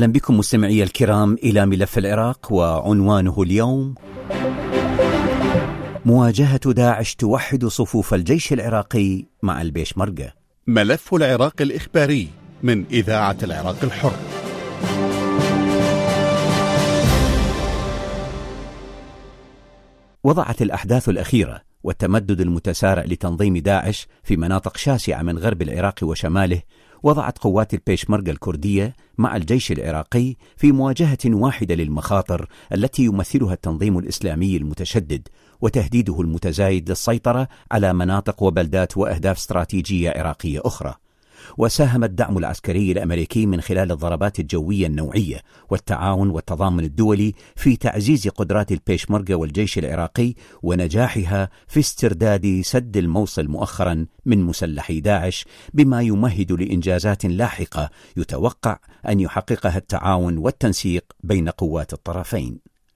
أهلا بكم مستمعي الكرام إلى ملف العراق، وعنوانه اليوم: مواجهة داعش توحد صفوف الجيش العراقي مع البيشمركة. ملف العراق الإخباري من إذاعة العراق الحر. وضعت الأحداث الأخيرة والتمدد المتسارع لتنظيم داعش في مناطق شاسعة من غرب العراق وشماله، وضعت قوات البيشمركة الكردية مع الجيش العراقي في مواجهة واحدة للمخاطر التي يمثلها التنظيم الإسلامي المتشدد وتهديده المتزايد للسيطرة على مناطق وبلدات وأهداف استراتيجية عراقية أخرى. وساهم الدعم العسكري الأمريكي من خلال الضربات الجوية النوعية والتعاون والتضامن الدولي في تعزيز قدرات البيشمركة والجيش العراقي ونجاحها في استرداد سد الموصل مؤخرا من مسلحي داعش، بما يمهد لإنجازات لاحقة يتوقع أن يحققها التعاون والتنسيق بين قوات الطرفين.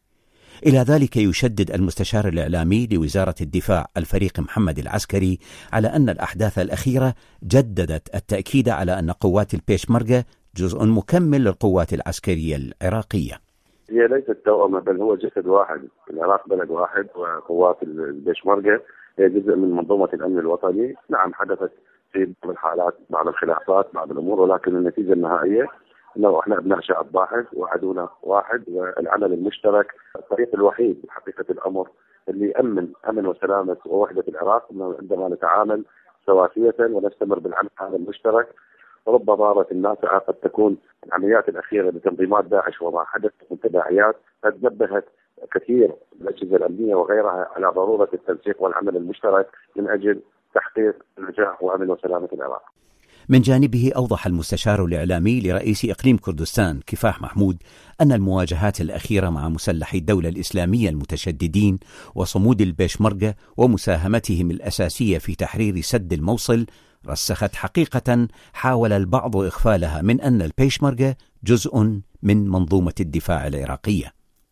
إلى ذلك يشدد المستشار الإعلامي لوزارة الدفاع الفريق محمد العسكري على أن الأحداث الأخيرة جددت التأكيد على أن قوات البيشمركة جزء مكمل للقوات العسكرية العراقية. هي ليست توأمة، بل هو جسد واحد. العراق بلد واحد، وقوات البيشمركة هي جزء من منظومة الأمن الوطني. نعم، حدثت في بعض الحالات بعض الخلافات بعض الأمور، ولكن النتيجة النهائية لو احنا ابناء شعب واحد وعدونا واحد، والعمل المشترك الطريق الوحيد بحقيقة الأمر اللي يأمن أمن وسلامة ووحدة العراق عندما نتعامل سواسية ونستمر بالعمل هذا المشترك. رب ضارة النافعة قد تكون العمليات الأخيرة لتنظيمات داعش وما حدث من تداعيات قد نبهت كثير الأجهزة الأمنية وغيرها على ضرورة التنسيق والعمل المشترك من أجل تحقيق نجاح وأمن وسلامة العراق. من جانبه أوضح المستشار الإعلامي لرئيس إقليم كردستان كفاح محمود أن المواجهات الأخيرة مع مسلحي الدولة الإسلامية المتشددين وصمود البيشمركة ومساهمتهم الأساسية في تحرير سد الموصل رسخت حقيقة حاول البعض إغفالها من أن البيشمركة جزء من منظومة الدفاع العراقية.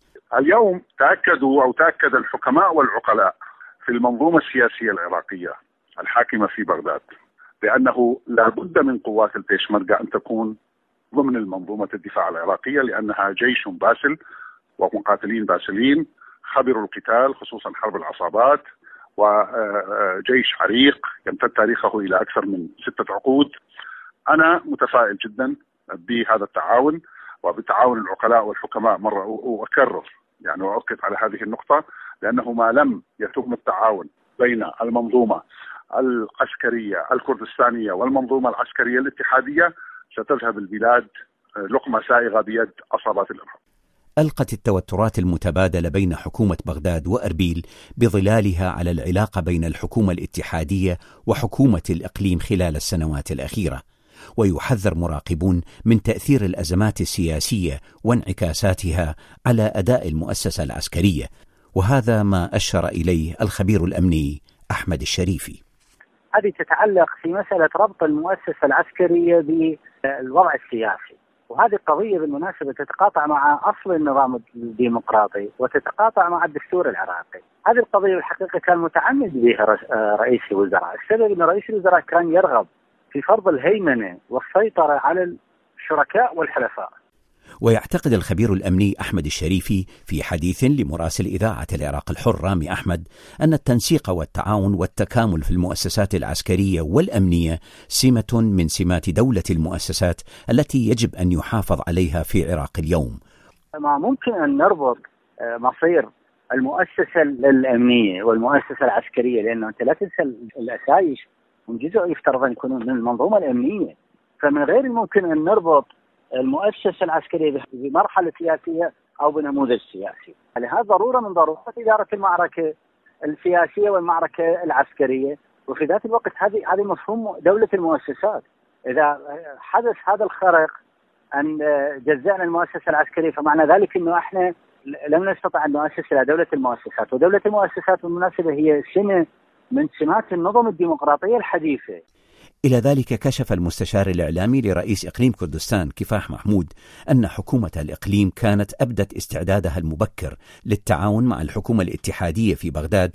اليوم تأكد الحكماء والعقلاء في المنظومة السياسية العراقية الحاكمة في بغداد بأنه لا بد من قوات البيشمركة أن تكون ضمن المنظومة الدفاع العراقية، لأنها جيش باسل ومقاتلين باسلين خبروا القتال، خصوصا حرب العصابات، وجيش عريق يمتد تاريخه إلى أكثر من 6 عقود. أنا متفائل جدا بهذا التعاون وبتعاون العقلاء والحكماء. مرة وأكرر يعني وأؤكد على هذه النقطة، لأنه ما لم يتم التعاون بين المنظومة العسكرية الكردستانية والمنظومة العسكرية الاتحادية ستذهب البلاد لقمة سائغة بيد عصابات الإرهاب. ألقت التوترات المتبادلة بين حكومة بغداد وأربيل بظلالها على العلاقة بين الحكومة الاتحادية وحكومة الإقليم خلال السنوات الأخيرة، ويحذر مراقبون من تأثير الأزمات السياسية وانعكاساتها على أداء المؤسسة العسكرية، وهذا ما أشار إليه الخبير الأمني أحمد الشريفي. هذه تتعلق في مسألة ربط المؤسسة العسكرية بالوضع السياسي، وهذه القضية بالمناسبة تتقاطع مع أصل النظام الديمقراطي وتتقاطع مع الدستور العراقي. هذه القضية الحقيقة كان متعمد بها رئيس الوزراء. السبب أن رئيس الوزراء كان يرغب في فرض الهيمنة والسيطرة على الشركاء والحلفاء. ويعتقد الخبير الأمني أحمد الشريفي في حديث لمراسل إذاعة العراق الحر رامي أحمد أن التنسيق والتعاون والتكامل في المؤسسات العسكرية والأمنية سمة من سمات دولة المؤسسات التي يجب أن يحافظ عليها في العراق اليوم. ما ممكن أن نربط مصير المؤسسة الأمنية والمؤسسة العسكرية، لأنه أنت لا تنسى الأسايش هم جزء يفترض أن يكونوا من المنظومة الأمنية، فمن غير الممكن أن نربط المؤسسة العسكرية بمرحلة سياسية أو بنموذج سياسي. لهذا ضرورة من ضرورات إدارة المعركة السياسية والمعركة العسكرية، وفي ذات الوقت هذه مفهوم دولة المؤسسات. إذا حدث هذا الخرق أن جزأنا المؤسسة العسكرية، فمعنى ذلك أنه إحنا لم نستطع أن نؤسس إلى دولة المؤسسات. ودولة المؤسسات بالمناسبة هي سمة من سمات النظم الديمقراطية الحديثة. إلى ذلك كشف المستشار الإعلامي لرئيس إقليم كردستان كفاح محمود أن حكومة الإقليم كانت أبدت استعدادها المبكر للتعاون مع الحكومة الاتحادية في بغداد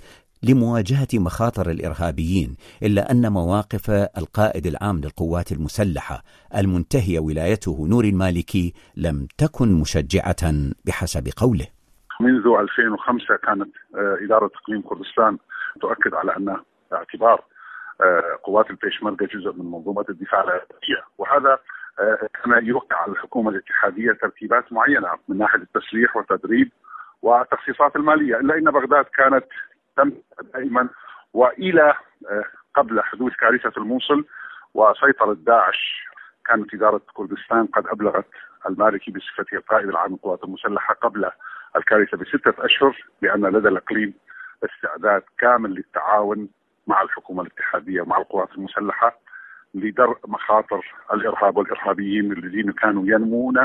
لمواجهة مخاطر الإرهابيين، إلا أن مواقف القائد العام للقوات المسلحة المنتهي ولايته نور المالكي لم تكن مشجعة بحسب قوله. منذ 2005 كانت إدارة إقليم كردستان تؤكد على أن اعتبار قوات البيشمركة جزء من منظومة الدفاع العراقية، وهذا كان يوقع على الحكومة الاتحادية ترتيبات معينة من ناحية التسليح والتدريب والتخصيصات المالية، إلا أن بغداد كانت تمتد دائما وإلى قبل حدوث كارثة الموصل وسيطرة داعش. كانت إدارة كردستان قد أبلغت المالكي بصفته القائد العام للقوات المسلحة قبل الكارثة ب6 أشهر بأن لدى الإقليم استعداد كامل للتعاون مع الحكومة الاتحادية ومع القوات المسلحة لدرء مخاطر الإرهاب والإرهابيين الذين كانوا ينمون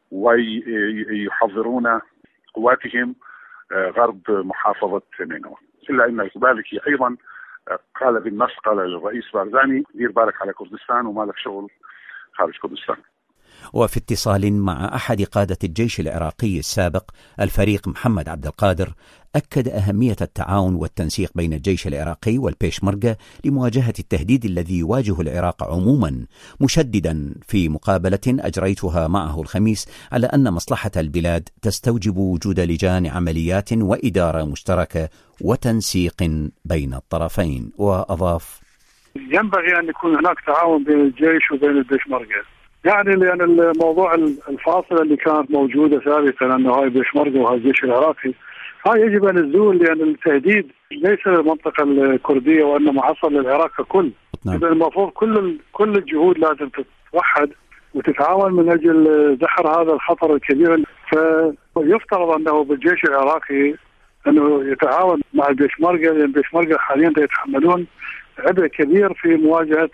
ويحضرون قواتهم غرب محافظة نينوى. إلا أن المالكي أيضا قال بالنص، قال للرئيس بارزاني: دير بالك على كردستان وما لك شغل خارج كردستان. وفي اتصال مع أحد قادة الجيش العراقي السابق الفريق محمد عبد القادر، أكد أهمية التعاون والتنسيق بين الجيش العراقي والبيشمركة لمواجهة التهديد الذي يواجه العراق عموما، مشددا في مقابلة أجريتها معه الخميس على أن مصلحة البلاد تستوجب وجود لجان عمليات وإدارة مشتركة وتنسيق بين الطرفين. وأضاف: ينبغي أن يكون هناك تعاون بين الجيش وبين البيشمركة، يعني لأن الموضوع الفاصلة اللي كانت موجودة سابقا أنه هاي البيشمركة وهاي الجيش العراقي، هاي يجب أن تزول، لأن التهديد ليس للمنطقة الكردية وأنه محصل للعراق ككل. إذا المفروض كل الجهود لازم تتوحد وتتعاون من أجل دحر هذا الخطر الكبير. فيفترض أنه بالجيش العراقي أنه يتعاون مع البيشمركة، لأن البيشمركة حاليا يتحملون عبء كبير في مواجهة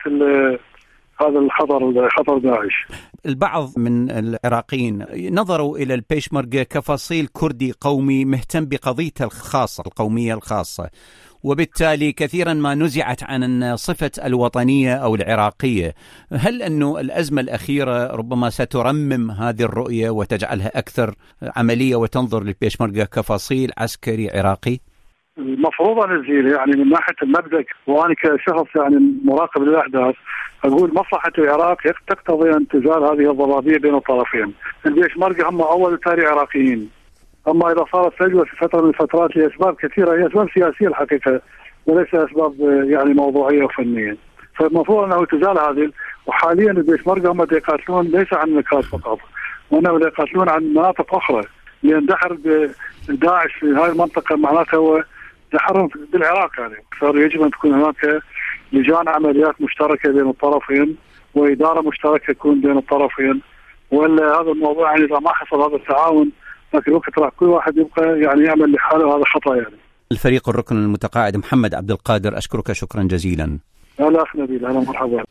هذا خطر داعش. البعض من العراقيين نظروا إلى البيشمركة كفصيل كردي قومي مهتم بقضيته الخاصة، القومية الخاصة، وبالتالي كثيرا ما نزعت عن صفة الوطنية أو العراقية. هل أنه الأزمة الأخيرة ربما سترمم هذه الرؤية وتجعلها أكثر عملية وتنظر للبيشمركة كفصيل عسكري عراقي؟ المفروض أن نزيل، يعني من ناحية المبدأ، وأنا كشخص يعني مراقب للأحداث أقول مصلحة العراق تقتضي أن تزال هذه الضبابية بين الطرفين. البيشمركة هم أول تاري عراقيين، أما إذا صارت فجوة في فترة من الفترات لأسباب كثيرة، هي أسباب سياسية الحقيقة وليس أسباب يعني موضوعية وفنية، فالمفروض أنه تزال هذه. وحاليا البيشمركة هم يقاتلون ليس عن النكات فقط، وإنما يقاتلون عن مناطق أخرى، لأن دحر داعش في هذه المنطقة معناته هو دحرهم بالعراق. يعني صار يجب أن تكون هناك لجان عمليات مشتركة بين الطرفين وإدارة مشتركة تكون بين الطرفين، ولا هذا الموضوع يعني إذا ما حصل هذا التعاون لكن الوقت راح كل واحد يبقى يعني يعمل لحاله، هذا خطأ. يعني الفريق الركن المتقاعد محمد عبد القادر، أشكرك شكرا جزيلا. لا أخ نبيل، أهلا مرحبا.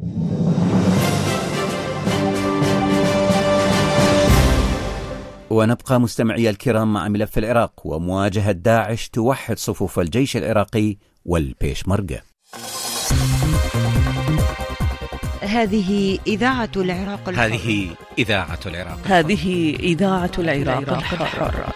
ونبقى مستمعي الكرام مع ملف العراق ومواجهة داعش توحد صفوف الجيش العراقي والبيشمركة. هذه إذاعة العراق الحر. هذه إذاعة العراق. هذه إذاعة العراق الحر.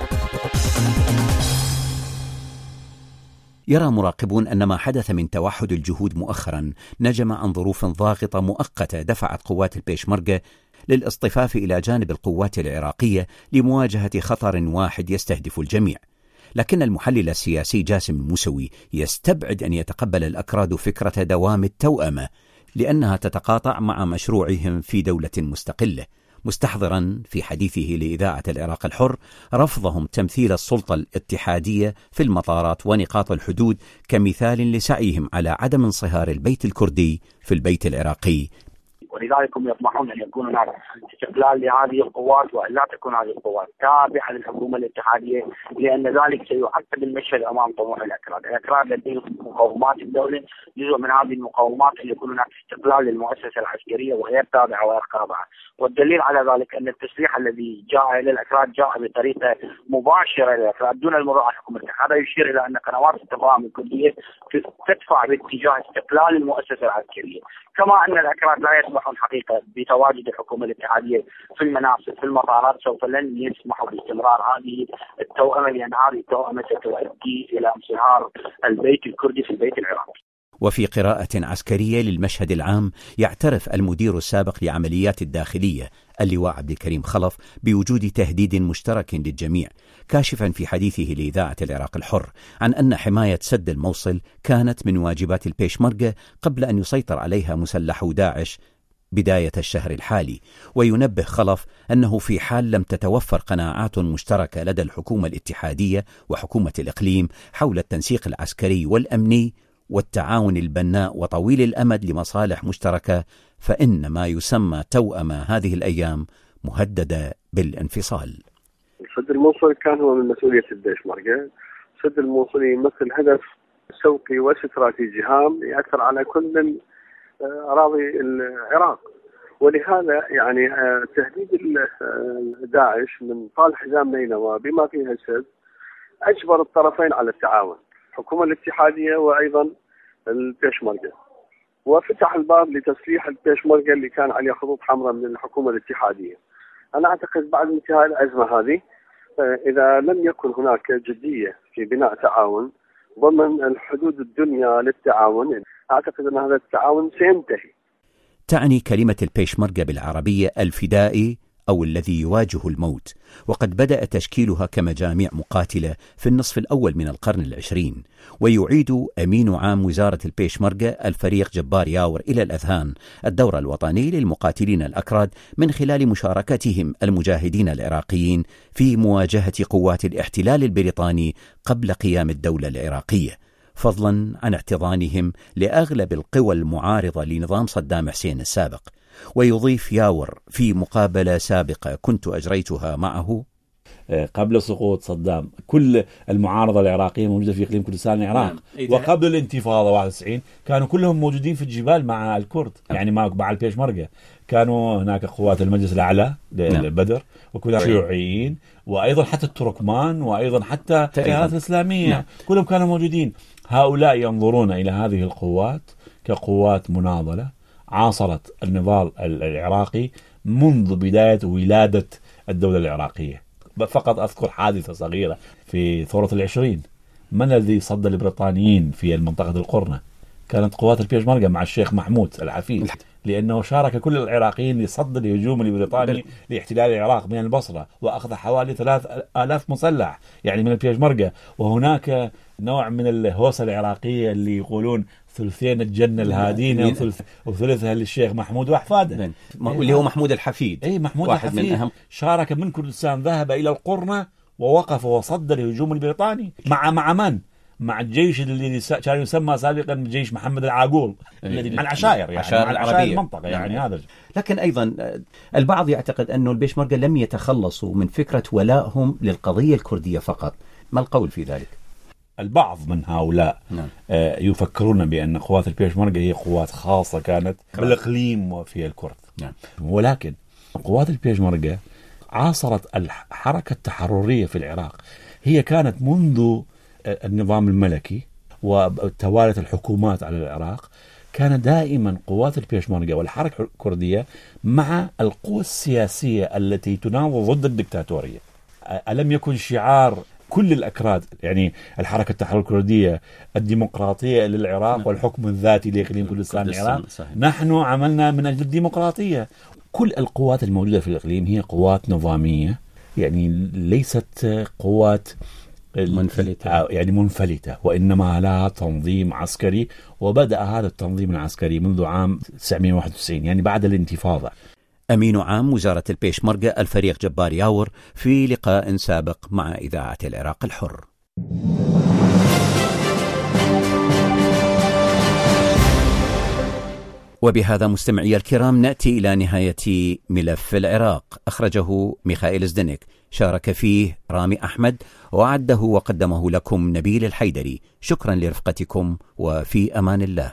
يرى مراقبون أن ما حدث من توحد الجهود مؤخرا نجم عن ظروف ضاغطة مؤقتة دفعت قوات البيشمركة للاصطفاف إلى جانب القوات العراقية لمواجهة خطر واحد يستهدف الجميع. لكن المحلل السياسي جاسم الموسوي يستبعد أن يتقبل الأكراد فكرة دوام التوأمة، لأنها تتقاطع مع مشروعهم في دولة مستقلة، مستحضرا في حديثه لإذاعة العراق الحر رفضهم تمثيل السلطة الاتحادية في المطارات ونقاط الحدود كمثال لسعيهم على عدم انصهار البيت الكردي في البيت العراقي. ولذلك هم يطمحون أن يكون هناك استقلال لهذه القوات، وأن لا تكون هذه القوات تابعة للحكومة الاتحادية، لأن ذلك سيعقد المشهد أمام طموح الأكراد. الأكراد لديهم مقومات الدولة، جزء من هذه المقومات أن يكون هناك استقلال للمؤسسة العسكرية وغير تابعة وغير خاضعة. والدليل على ذلك أن التسليح الذي جاء إلى الأكراد جاء بطريقة مباشرة إلى الأكراد دون المرور على الحكومة الاتحادية. هذا يشير إلى أن قنوات التفاهم الكردية تدفع باتجاه استقلال المؤسسة العسكرية، كما أن الأكراد لا يسمح الطرفان حقيقة بتواجد الحكومة الاتحادية في المناصب في المطارات سوف لن يسمحوا باستمرار هذه التوأمة، لأن هذه التوأمة ستؤدي إلى انصهار البيت الكردي في البيت العراقي. وفي قراءة عسكرية للمشهد العام يعترف المدير السابق لعمليات الداخلية اللواء عبد الكريم خلف بوجود تهديد مشترك للجميع، كاشفا في حديثه لإذاعة العراق الحر عن أن حماية سد الموصل كانت من واجبات البيشمركة قبل أن يسيطر عليها مسلحو داعش بداية الشهر الحالي. وينبه خلف أنه في حال لم تتوفر قناعات مشتركة لدى الحكومة الاتحادية وحكومة الإقليم حول التنسيق العسكري والأمني والتعاون البناء وطويل الأمد لمصالح مشتركة، فإن ما يسمى توأمة هذه الأيام مهددة بالانفصال. سد الموصل كان هو من مسؤولية البيشمركة. سد الموصل يمثل هدف سوقي واستراتيجي هام يأثر على كل من أراضي العراق، ولهذا يعني تهديد داعش من طال حزام نينوى بما فيها السد أجبر الطرفين على التعاون، الحكومة الاتحادية وأيضا البيشمركة، وفتح الباب لتسليح البيشمركة اللي كان عليه خطوط حمراء من الحكومة الاتحادية. أنا أعتقد بعد انتهاء الأزمة هذه إذا لم يكن هناك جدية في بناء تعاون ضمن الحدود الدنيا للتعاون، أعتقد أن هذا التعاون سينتهي. تعني كلمة البيشمركة بالعربية الفدائي أو الذي يواجه الموت، وقد بدأ تشكيلها كمجاميع مقاتلة في النصف الأول من القرن العشرين. ويعيد أمين عام وزارة البيشمركة الفريق جبار ياور إلى الأذهان الدور الوطني للمقاتلين الأكراد من خلال مشاركتهم المجاهدين العراقيين في مواجهة قوات الاحتلال البريطاني قبل قيام الدولة العراقية، فضلا عن احتضانهم لأغلب القوى المعارضة لنظام صدام حسين السابق. ويضيف ياور في مقابلة سابقة كنت أجريتها معه: قبل سقوط صدام كل المعارضة العراقية موجودة في إقليم كردستان العراق، وقبل الانتفاضة 91 كانوا كلهم موجودين في الجبال مع الكرد، يعني مع البيشمركة. كانوا هناك قوات المجلس الأعلى للبدر وكلها شيوعيين، وأيضا حتى التركمان، وأيضا حتى التيارات الإسلامية كلهم كانوا موجودين. هؤلاء ينظرون إلى هذه القوات كقوات مناضلة عاصرت النضال العراقي منذ بداية ولادة الدولة العراقية. فقط أذكر حادثة صغيرة في ثورة العشرين. من الذي صد البريطانيين في المنطقة القرنة؟ كانت قوات البيشمركة مع الشيخ محمود العفيف، لأنه شارك كل العراقيين لصد الهجوم البريطاني لاحتلال العراق من البصرة، وأخذ حوالي 3000 مسلح يعني من البيشمركة. وهناك نوع من الهوسة العراقية اللي يقولون ثلثين الجنة الهادين وثلثها للشيخ محمود وأحفاده، اللي هو محمود الحفيد. أي محمود الحفيد شارك من كردستان، ذهب إلى القرنة ووقف وصد الهجوم البريطاني مع من؟ مع الجيش اللي كان يسمى سابقا جيش محمد العاقول، الذي مع العشائر، يعني مع العشائر المنطقة، يعني هذا. لكن أيضا البعض يعتقد أنه البيشمركة لم يتخلصوا من فكرة ولائهم للقضية الكردية فقط. ما القول في ذلك؟ البعض من هؤلاء يفكرون بأن قوات البيشمركة هي قوات خاصة كانت بالإقليم وفي الكرد. ولكن قوات البيشمركة عاصرت الحركة التحررية في العراق. هي كانت منذ النظام الملكي وتوالت الحكومات على العراق، كان دائما قوات البيشمركة والحركة الكردية مع القوى السياسية التي تناوض ضد الدكتاتورية. ألم يكن شعار كل الأكراد، يعني الحركة التحرر الكردية، الديمقراطية للعراق والحكم الذاتي لإقليم كردستان العراق؟ نحن عملنا من أجل الديمقراطية. كل القوات الموجودة في الإقليم هي قوات نظامية، يعني ليست قوات منفلتة، وإنما لها تنظيم عسكري. وبدأ هذا التنظيم العسكري منذ عام 1991، يعني بعد الانتفاضة. أمين عام وزارة البيشمركة الفريق جبار ياور في لقاء سابق مع إذاعة العراق الحر. وبهذا مستمعي الكرام نأتي إلى نهاية ملف العراق. أخرجه ميخائيل زدنك، شارك فيه رامي أحمد، وأعده وقدمه لكم نبيل الحيدري. شكرا لرفقتكم، وفي أمان الله.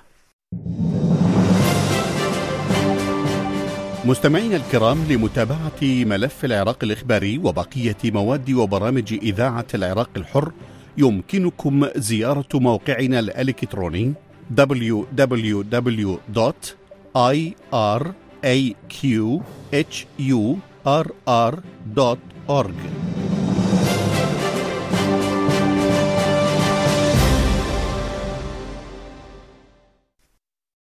مستمعينا الكرام، لمتابعة ملف العراق الإخباري وبقية مواد وبرامج إذاعة العراق الحر يمكنكم زيارة موقعنا الإلكتروني www.ir aqhurr.org.